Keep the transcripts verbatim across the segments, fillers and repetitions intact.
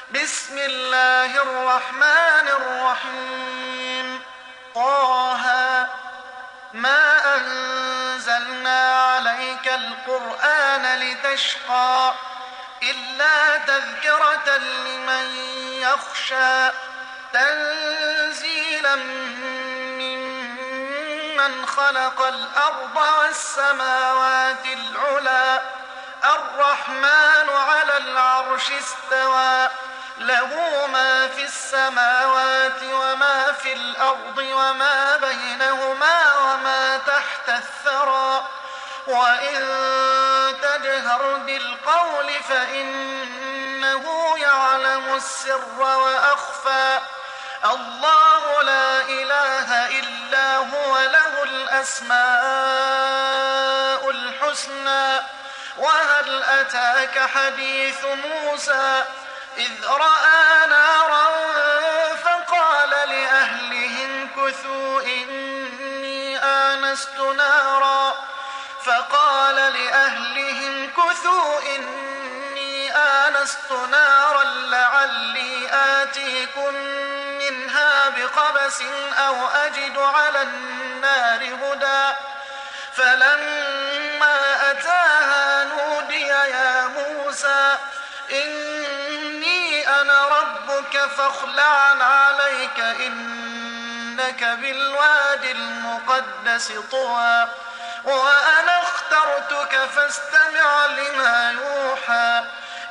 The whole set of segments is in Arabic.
بسم الله الرحمن الرحيم. طه ما أنزلنا عليك القرآن لتشقى إلا تذكرة لمن يخشى تنزيلا ممن خلق الأرض والسماوات العلى الرحمن على العرش استوى له ما في السماوات وما في الأرض وما بينهما وما تحت الثرى وإن تجهر بالقول فإنه يعلم السر وأخفى الله لا إله إلا هو له الأسماء الحسنى. وهل أتاك حديث موسى إذ رأى نارا فقال لأهلهم كثوا إني آنست نارا فقال لأهلهم كثوا إني آنست نارا لعلي آتيكم منها بقبس أو أجد على النار هدى فلما أتاها نودي يا موسى إني أنا ربك فاخلع عليك إنك بالواد المقدس طوى وأنا اخترتك فاستمع لما يوحى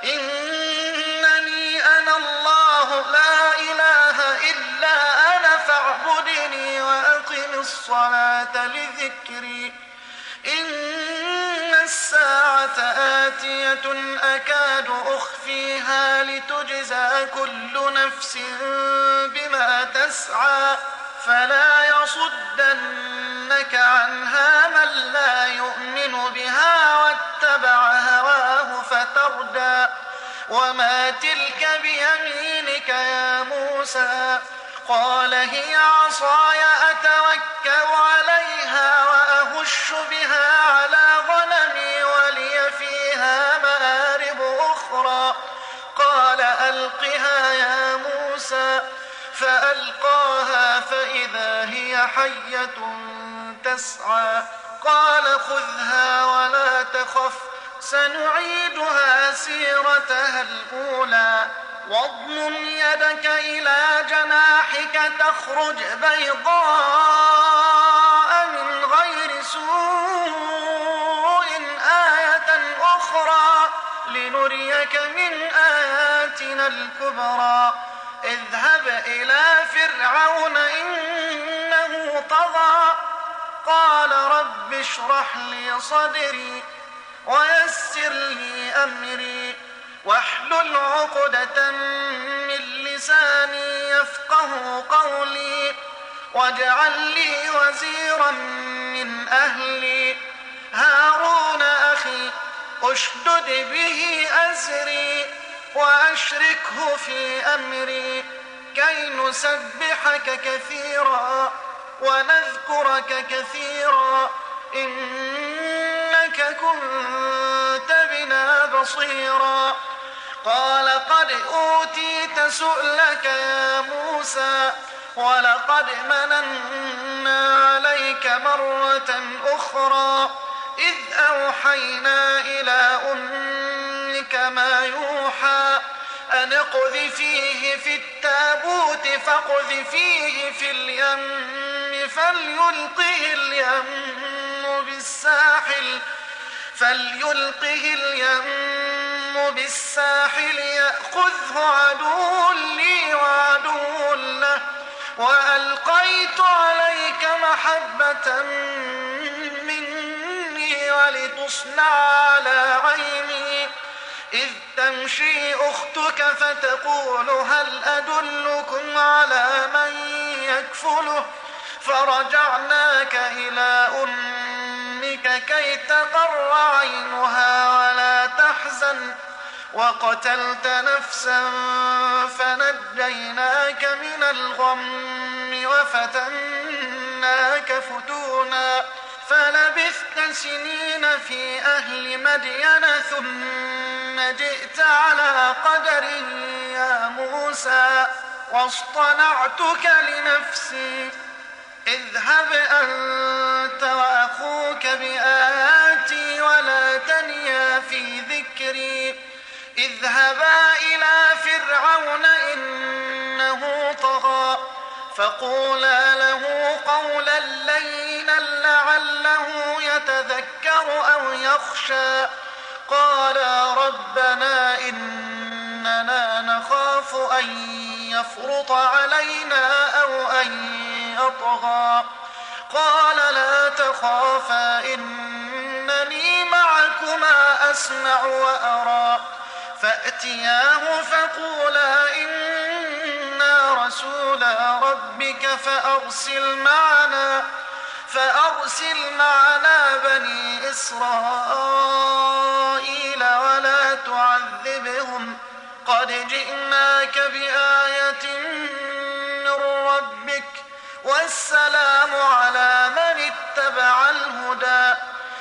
إنني أنا الله لا إله إلا أنا فاعبدني وأقم الصلاة لذكري إن الساعة آتية أكاد أخفيها لتجزى كل نفس بما تسعى فلا يصدنك عنها من لا يؤمن بها واتبع هواه فتردى وما تلك بيمينك يا موسى قال هي عصاي أتوكل عليها وأهش بها على غنمي ولي فيها مآرب أخرى قال ألقها يا موسى فألقاها فإذا هي حية تسعى قال خذها ولا تخف سنعيدها سيرتها الأولى واضمم يدك إلى جناحك تخرج بيضاء من غير سوء آية أخرى لنريك من آياتنا الكبرى اذهب إلى فرعون إنه طغى قال رب اشرح لي صدري ويسر لي أمري واحلل عقدة من لساني يفقه قولي واجعل لي وزيرا من أهلي هارون أخي اشدد به أزري وأشركه في أمري كي نسبحك كثيرا ونذكرك كثيرا إنك كنت بنا بصيرا قال قد أوتيت سؤلك يا موسى ولقد مننا عليك مرة أخرى إذ أوحينا إلى أمك ما يوحى أن اقذفيه في التابوت فاقذفيه في اليم فليلقه اليم بالساحل فليلقه اليم بالساحل يأخذه عدو لي وعدو له وألقيت عليك محبة مني ولتصنع على عيني إذ تمشي أختك فتقول هل أدلكم على من يكفله فرجعناك إلى أمك كي تقر عينها ولا تحزن وقتلت نفسا فنجيناك من الغم وفتناك فتونا فلبثت سنين في أهل مدين ثم جئت على قدر يا واصطنعتك لنفسي اذهب أنت وأخوك بآياتي ولا تنيا في ذكري اذهبا إلى فرعون إنه طغى فقولا له قولا لينا لعله يتذكر أو يخشى قالا ربنا إننا نخاف أن يفرط علينا أو أن يطغى قال لا تخافا إنني معكما أسمع وأرى فأتياه فقولا إنا رسولا ربك فأرسل معنا فأرسل معنا بني إسرائيل ولا تعذبهم قد جئناك بآية من ربك والسلام على من اتبع الهدى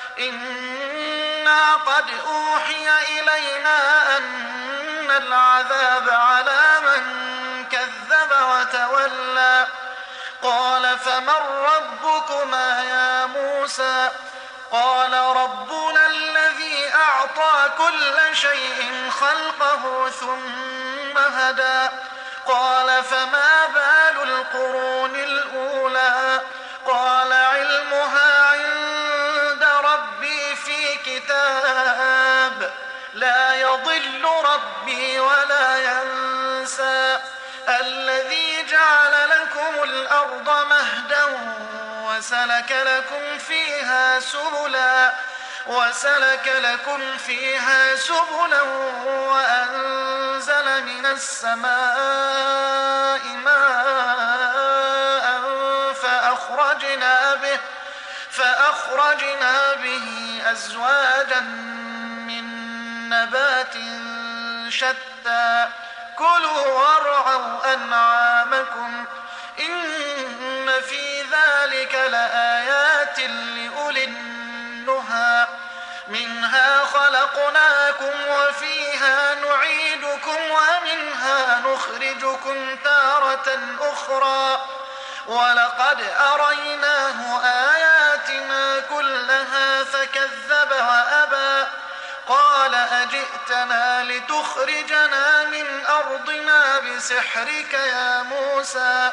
إنا قد أوحي إلينا أن العذاب على من كذب وتولى قال فمن ربكما يا موسى قال ربنا الذي أعطى كل شيء خلقه ثم هدى قال فما بال القرون الأولى قال علمها عند ربي في كتاب لا يضل ربي ولا ينسى الذي جعل لكم الأرض مهدا وسلك لكم فيها سبلا وسلك لكم فيها سبلا وأنزل من السماء ماء فأخرجنا به فأخرجنا به أزواجا من نبات شتى كلوا وارعوا أنعامكم إن في ذلك لآيات لأولي النهى منها خلقناكم وفيها نعيدكم ومنها نخرجكم تارة أخرى ولقد أريناه آياتنا كلها فكذب وأبى قال أجئتنا لتخرجنا من أرضنا بسحرك يا موسى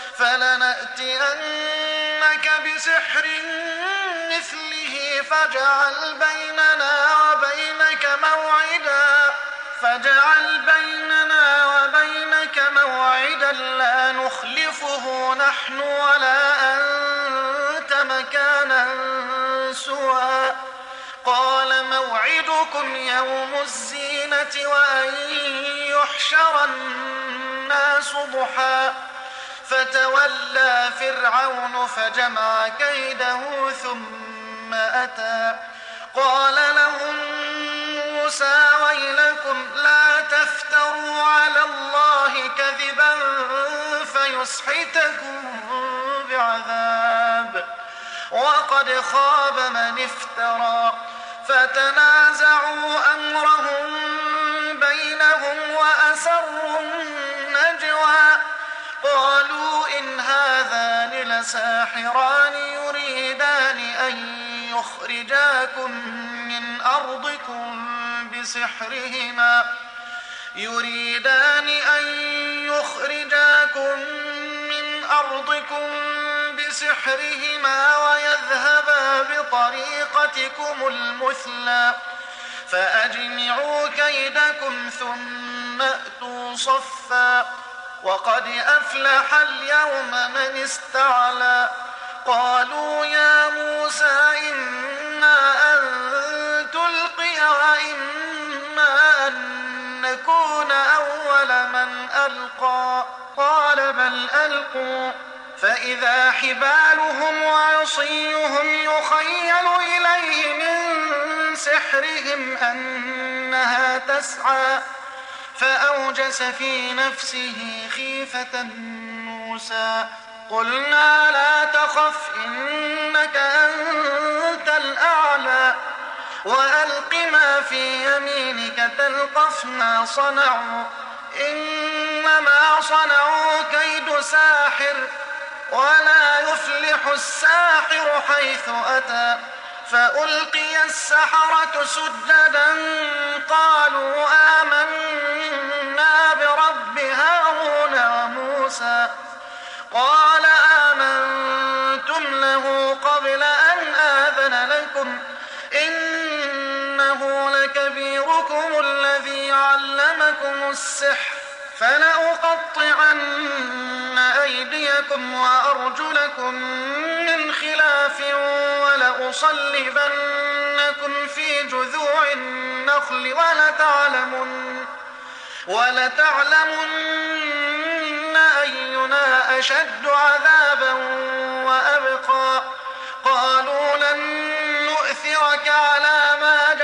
فلنأتينك بسحر مثله فاجعل بيننا وبينك موعدا فاجعل بيننا وبينك موعدا لا نخلفه نحن ولا أنت مكانا سوى قال موعدكم يوم الزينة وأن يحشر الناس ضحى فتولى فرعون فجمع كيده ثم أتى قال لهم موسى ويلكم لا تفتروا على الله كذبا فيسحتكم بعذاب وقد خاب من افترى فتنازعوا أمرهم بينهم وأسروا النجوى قالوا إن هذان لساحران يريدان أن يخرجاكم من أرضكم بسحرهما يريدان أن يخرجاكم من أرضكم بسحرهما ويذهبا بطريقتكم المثلى فأجمعوا كيدكم ثم أتوا صفا وقد أفلح اليوم من استعلى قالوا يا موسى إما أن تلقي وإما أن نكون أول من ألقى قال بل ألقوا فإذا حبالهم وعصيهم يخيل إليه من سحرهم أنها تسعى فأوجس في نفسه خيفة موسى قلنا لا تخف إنك أنت الأعلى وألق ما في يمينك تلقف ما صنعوا إنما صنعوا كيد ساحر ولا يفلح الساحر حيث أتى فألقي السحرة سجدا قالوا آمنا برب هارون وموسى قال آمنتم له قبل أن آذن لكم إنه لكبيركم الذي علمكم السحر فلأقطعن أيديكم وأرجلكم من خلاف ولأصلبنكم في جذوع النخل ولتعلمن, ولتعلمن أينا أشد عذابا وأبقى قالوا لن نؤثرك على ما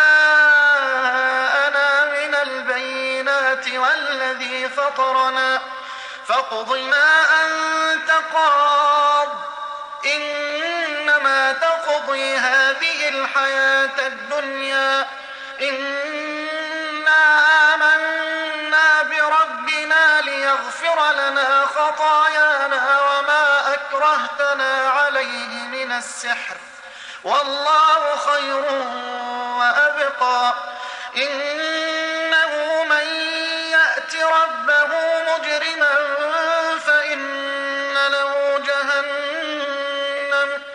جاءنا من البينات والذي فطرنا فاقض ما أنت قاض إنما تقضي هذه الحياة الدنيا إنا آمنا بربنا ليغفر لنا خطايانا وما أكرهتنا عليه من السحر والله خير وأبقى إنه من يأت ربه مجرما فإن له جهنم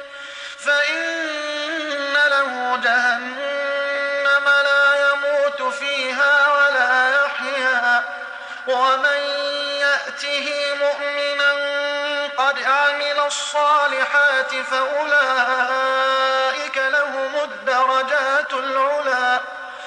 فإن له جهنم لا يموت فيها ولا يحيا ومن يأته مؤمنا قد عمل الصالحات فأولئك لهم الدرجات العلى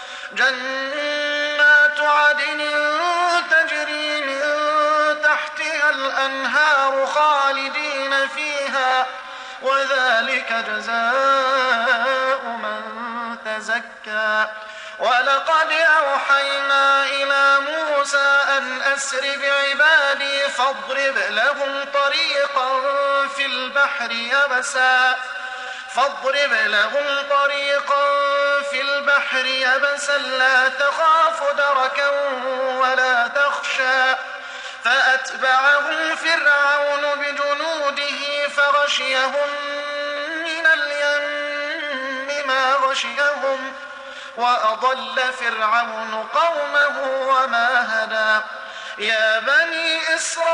جنات عدن تجري من تحتها الأنهار خالدين فيها وذلك جزاء من تزكى ولقد أوحينا إلى موسى أن أسر بعبادي فاضرب لهم طريقا في البحر يبسا فاضرب لهم طريقا في البحر يبسا لا تخاف دركا ولا تخشى فأتبعهم فرعون بجنوده فغشيهم من اليم ما غشيهم وأضل فرعون قومه وما هدى يا بني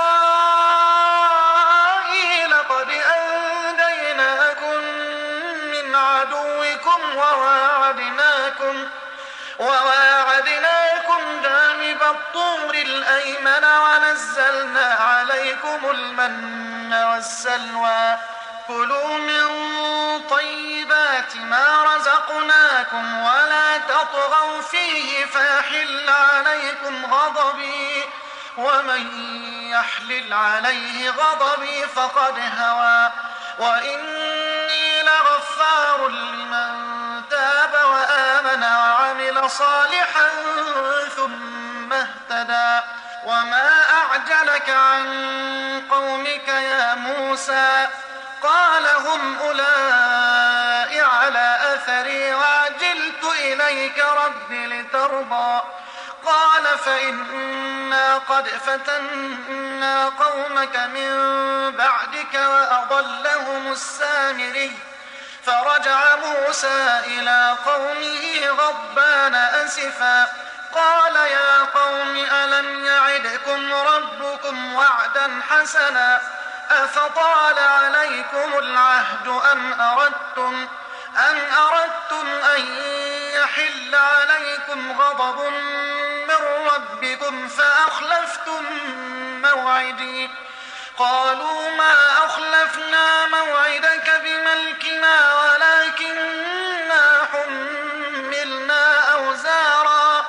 إسرائيل قد أنجيناكم من عدوكم وواعدناكم وواعدناكم جانب الطور الأيمن ونزلنا عليكم المن والسلوى كلوا من طيبات ما رزقناكم ولا تطغوا فيه فيحل عليكم غضبي ومن يحلل عليه غضبي فقد هوى وإني لغفار لمن تاب وآمن وعمل صالحا ثم اهتدى وما أعجلك عن قومك يا موسى قال هم أولئك على أثري وعجلت إليك رب لترضى قال فإنا قد فتنا قومك من بعدك وأضلهم السامري فرجع موسى إلى قومه غضبان أسفا قال يا قوم ألم يعدكم ربكم وعدا حسنا أفطال عليكم العهد أم أردتم أم أردتم أن يحل عليكم غضب من ربكم فأخلفتم موعدي قالوا ما أخلفنا موعدك بملكنا ولكننا حملنا أوزارا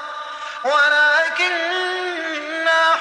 ولكننا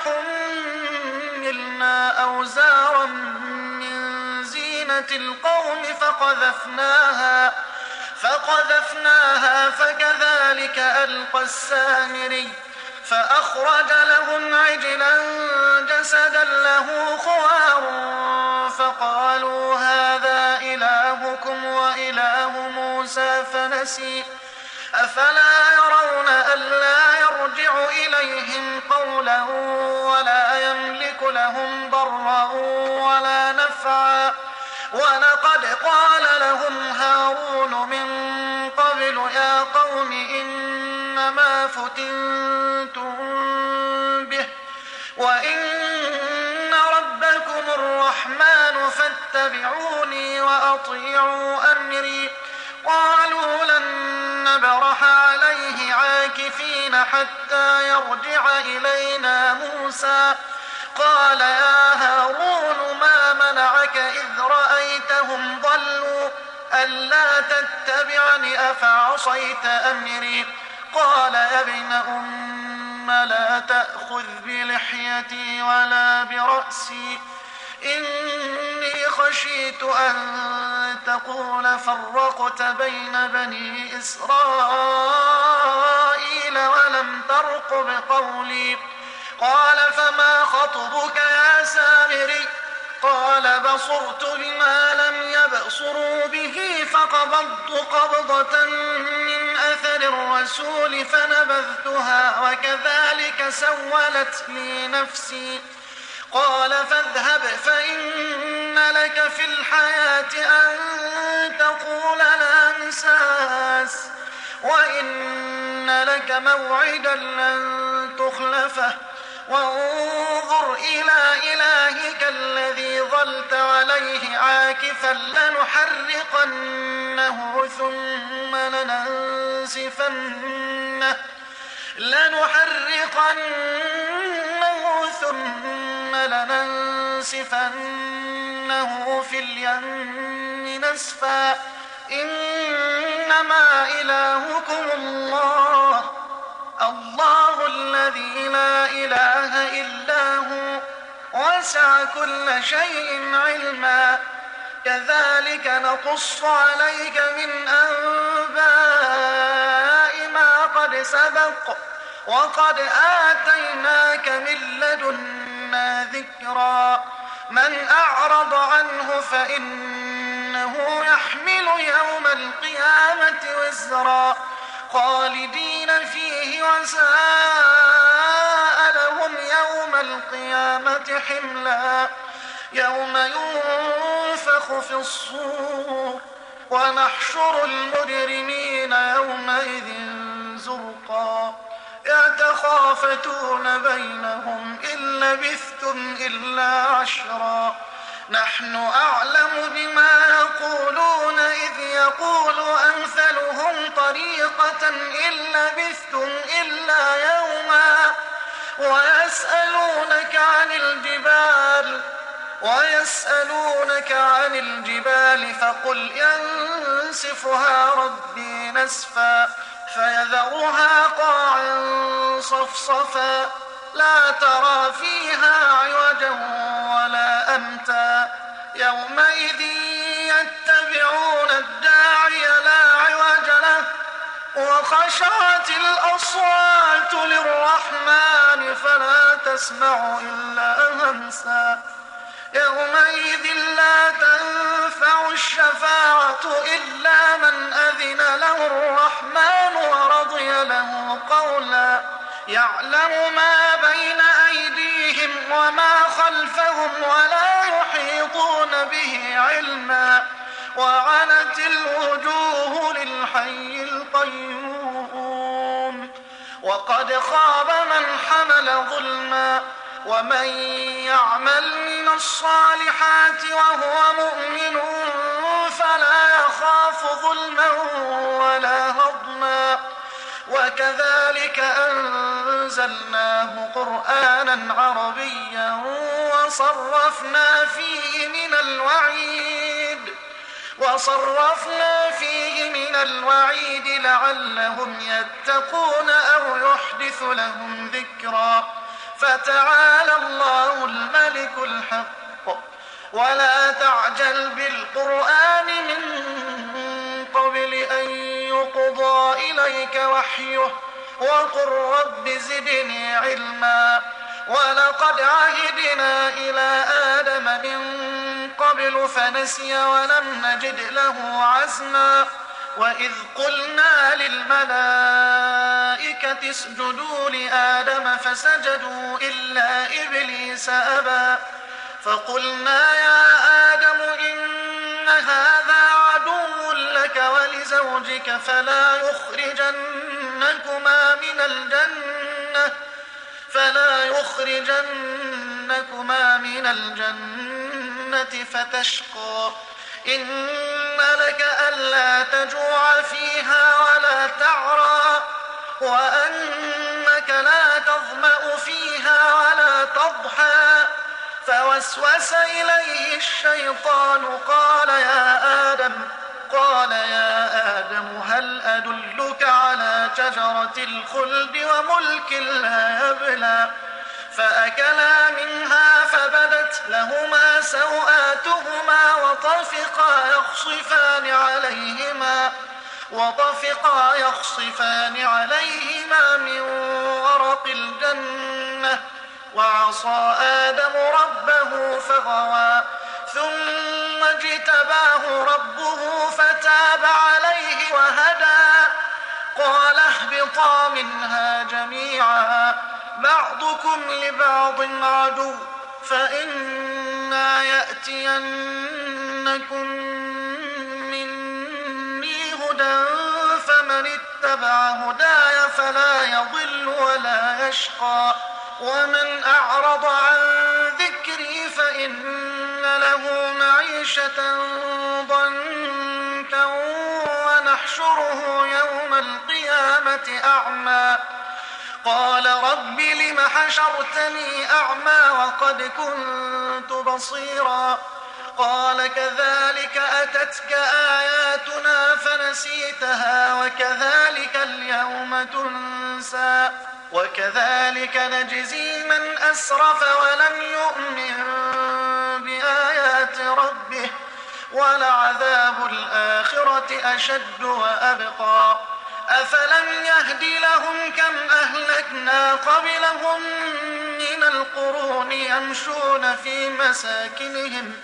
حملنا أوزارا من زينة القوم فقذفناها فقذفناها فكذلك ألقى السامري فأخرج لهم عجلا جسدا له خوار فقالوا هذا إلهكم وإله موسى فنسي أفلا يرون ألا يرجع إليهم قولا ولا يملك لهم ضرا ولا نفعا ولقد قال لهم هارون من قبل يا قوم إنما فتنتم به وإن ربكم الرحمن فاتبعوني وأطيعوا أمري قالوا لن نبرح عليه عاكفين حتى يرجع إلينا موسى قال يا هارون ما منعك إذ رأيتهم ضلوا ألا تتبعني أفعصيت أمري قال يا ابن أم لا تأخذ بلحيتي ولا برأسي إني خشيت أن تقول فرقت بين بني إسرائيل ولم ترقب قولي قال فما خطبك يا سامري قال بصرت بما لم يبصروا به فقبضت قبضة من أثر الرسول فنبذتها وكذلك سولت لي نفسي قال فاذهب فإن لك في الحياة أن تقول لا مساس وإن لك موعدا لن تخلفه وانظر إلى إلهك الذي ظلت عليه عاكفا لنحرقنه ثم لننسفنه لنحرقنه ثم لننسفنه في اليم نسفا إنما إلهكم الله الله الذي لا إله إلا هو وسع كل شيء علما كذلك نقص عليك من أنباء ما قد سبق وقد آتيناك من لدنا ذكرا من أعرض عنه فإنه يحمل يوم القيامة وزرا خالدين فيه وساء لهم يوم القيامة حملا يوم ينفخ في الصور ونحشر المجرمين يومئذ زرقا يتخافتون بينهم إن لبثتم إلا عشرا نحن أعلم بما يقولون إذ يقول أمثلهم طريقة إن لبثتم إلا يوما ويسألونك عن الجبال ويسألونك عن الجبال فقل ينسفها ربي نسفا فيذرها قاعا صفصفا لا ترى فيها عوجا ولا أمتا يومئذ يتبعون الداعي لا عوج له وخشعت الأصوات للرحمن فلا تسمع إلا همسا يومئذ لا تنفع الشفاعة إلا من أذن له الرحمن ورضي له قولا يعلم ما بين أيديهم وما خلفهم ولا يحيطون به علما وعنت الوجوه للحي القيوم وقد خاب من حمل ظلما ومن يعمل من الصالحات وهو مؤمن فلا يخاف ظلما ولا هضما وكذلك أنزلناه قرآنا عربيا وصرفنا فيه من الوعيد وصرفنا فيه من الوعيد لعلهم يتقون أو يحدث لهم ذكرا فتعالى الله الملك الحق ولا تعجل بالقرآن من قبل أن يقضى إليك وحيه وقل رب زدني علما ولقد عهدنا إلى آدم من قبل فنسي ولم نجد له عزما وإذ قلنا للملائكة اسجدوا لآدم فسجدوا إلا إبليس إبليس أبى فقلنا يا آدم إن هذا عدو لك ولزوجك فلا يخرجنكما من الجنة فلا يخرجنكما من الجنة فتشقى إن لك ألا تجوع فيها ولا تعرى وأنك لا تظمأ فيها ولا تضحى فوسوس إليه الشيطان قال يا آدم قال يا آدم هل أدلك على شجرة الخلد وملك لا يبلى فأكلا منها فبدت لهما سوآتهما وطفقا يخصفان عليهما وطفقا يخصفان عليهما من ورق الجنة وعصى آدم ربه فغوى ثم اجتباه ربه فتاب عليه وهدى قال اهبطا منها جميعا بعضكم لبعض عدو فإما يأتينكم مني هدى فمن اتبع هداي فلا يضل ولا يشقى ومن أعرض عن ذكري فإن له معيشة ضنكا ونحشره يوم القيامة أعمى قال رب لم حشرتني أعمى وقد كنت بصيرا قال كذلك أتتك آياتنا فنسيتها وكذلك اليوم تنسى وكذلك نجزي من أسرف ولم يؤمن بآيات ربه ولعذاب الآخرة أشد وأبقى أفلم يهد لهم كم أهلكنا قبلهم من القرون يمشون في مساكنهم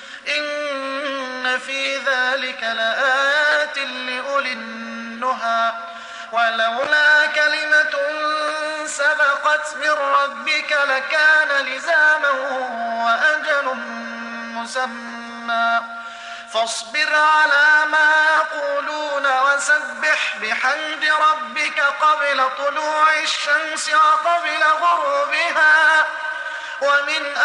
إن في ذلك لآيات لأولي النهى ولولا كلمة سبقت من ربك لكان لزاما وأجل مسمى فاصبر على ما يقولون وسبح بحمد ربك قبل طلوع الشمس وقبل غروبها ومن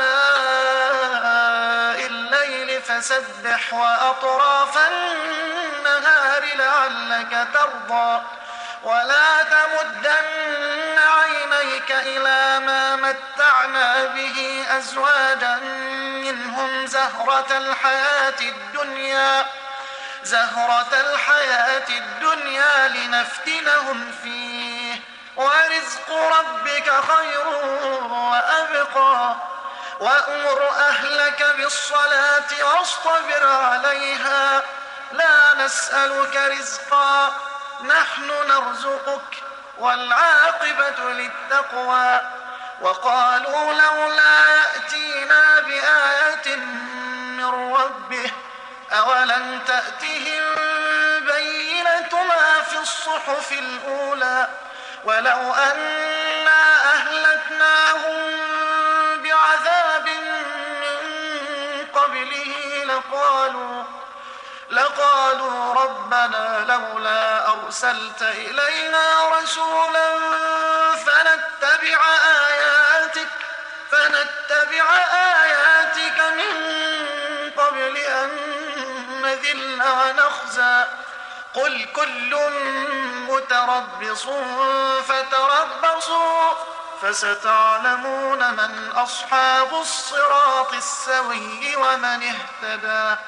آناء الليل فسبح وأطراف النهار لعلك ترضى ولا تمدن عينيك إلى ما متعنا به أزواجا منهم زهرة الحياة الدنيا زهرة الحياة الدنيا لنفتنهم فيه ورزق ربك خير وأبقى وأمر أهلك بالصلاة واصطبر عليها لا نسألك رزقا نحن نرزقك والعاقبة للتقوى وقالوا لولا يأتينا بآية من ربه أولم تأتهم بينة ما في الصحف الأولى ولو أنا أهلكناهم بعذاب من قبله لقالوا لقالوا ربنا لولا أرسلت إلينا رسولا فنتبع آياتك فنتبع آياتك من قبل أن نذل ونخزى قل كل متربص فتربصوا فستعلمون من أصحاب الصراط السوي ومن اهتدى.